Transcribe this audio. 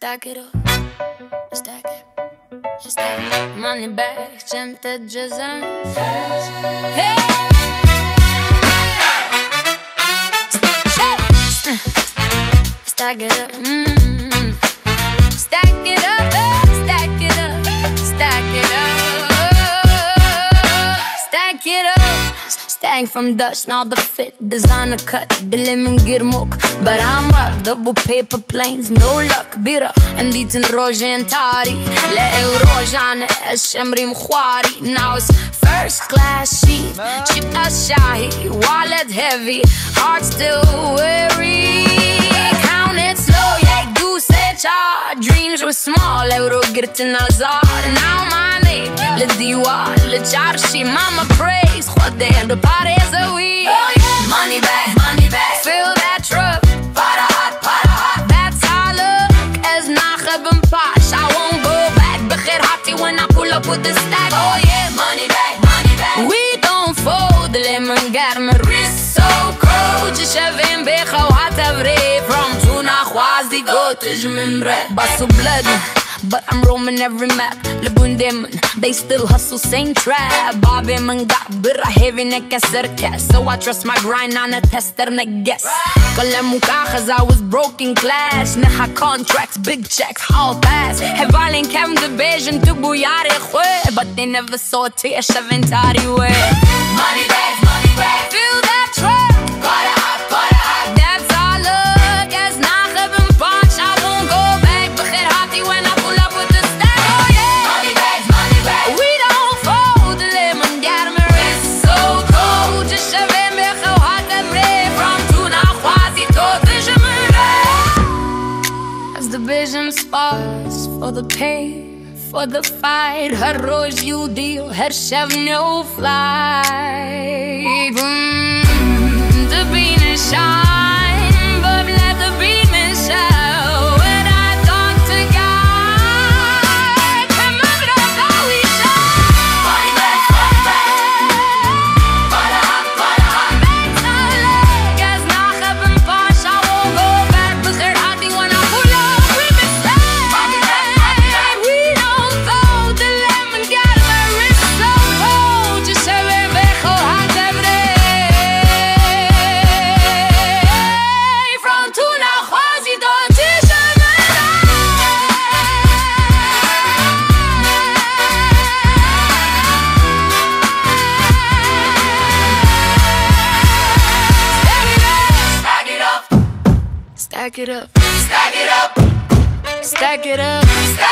Stack it up, stack it, stack it. Money back, gente jazan. Hey, stack it up, stack it up, stack it up, stack it up, stack it up. Stang from Dutch, now the fit, designer cut, the lemon girmok. But I'm up, double paper planes, no luck, bira. And die ten roze en tari, le eurojane, shemri mkhwari. Now it's first class sheet, cheap as shahi, wallet heavy, heart still weary. Count it slow, yeah, goose et cha. Dreams were small, euro girtin azar. Now my name, le diwa, le charshi, mama praise. Khode, the party's a week. Money back, fill that truck. Para hot, that's how I look. As nachab and posh, I won't go back. Bekhir hati when I pull up with the stack. Oh yeah, money back. We don't fold, the lemon got my wrist so cold. Just shaving becha whatever. From tuna khwazi go to jmimre. Basu blood, but I'm roaming every map. Lebundem, they still hustle, same trap. Bobby man got birra heavy neck as so I trust my grind on a tester neck guess. Cause I was broken class. Naha contracts, big checks, all pass. Have violent Kevin the Beijing to buyare khwe. But they never saw it to a shaventari way. Money back, fill that truck. Para hot, that's all look. As nachab and punch, I won't go back. Bekhir hati when I pull up with the stack. Oh yeah, money back. We don't fold, the lemon got my wrist so cold. Just shaving becha whatever. From tuna khwazi to the jemure. As the vision sparks for the pay, for the fight, her rose you deal, her chef no flight. The beam is shine, but let the beam is show. When I talk to God, come on, how we shine. Money back, para hot. That's all look, as nachab and posh, I won't go back. Bekhir hati when I pull up with the stack. We don't fold, the lemon got my wrist so cold. Just shaving becha whatever. From tuna khwazi to jmimre. Stack it up, stack it up, stack it up.